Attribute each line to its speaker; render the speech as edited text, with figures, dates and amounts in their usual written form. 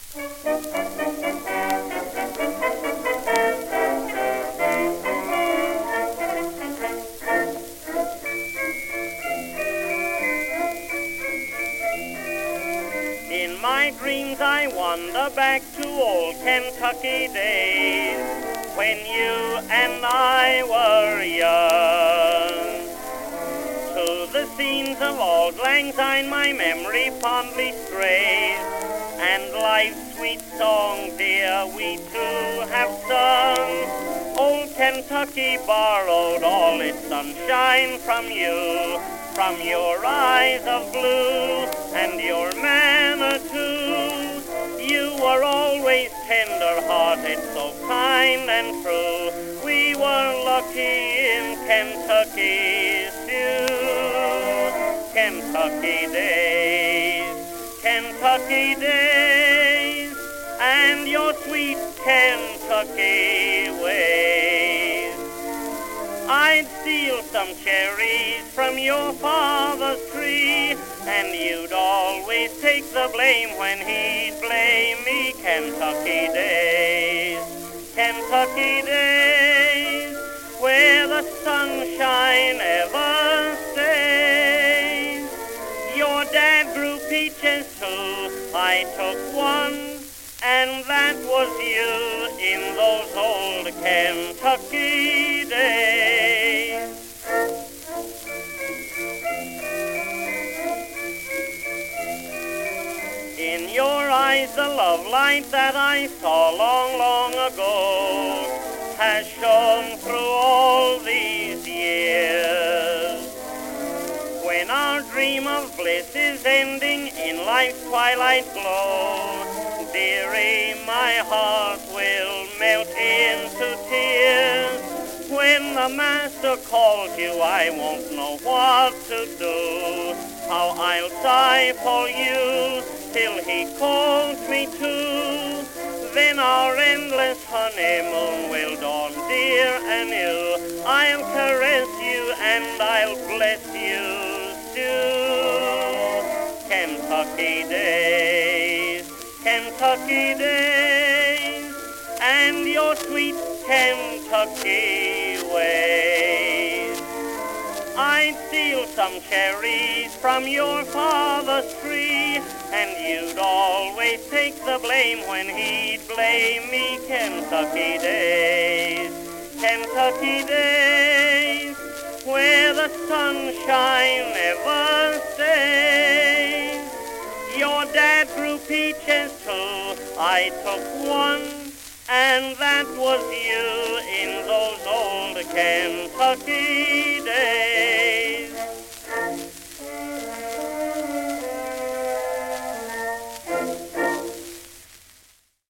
Speaker 1: In my dreams I wander back to old Kentucky days, when you and I were young. To the scenes of auld lang syne my memory fondly strays, and life's sweet song, dear, we two have sung. Old Kentucky borrowed all its sunshine from you, from your eyes of blue and your manner too. You were always tender-hearted, so kind and true. We were lucky in Kentucky's Sioux. Kentucky days, and your sweet Kentucky ways. I'd steal some cherries from your father's tree, and you'd always take the blame when he'd blame me. Kentucky days, where the sunshine ever stays. Your dad grew peaches too, I took one, and that was you in those old Kentucky days. In your eyes the love light that I saw long, long ago has shone through all these years. When our dream of bliss is ending in life's twilight glow, dearie, my heart will melt into tears. When the master calls you, I won't know what to do. How I'll sigh for you till he calls me to. Then our endless honeymoon will dawn, dear, anew. I'll caress you and I'll bless you still. Kentucky days, and your sweet Kentucky ways. I'd steal some cherries from your father's tree, and you'd always take the blame when he'd blame me. Kentucky days, where the sunshine never stays. Your dad grew peaches too, I took one, and that was you in those old Kentucky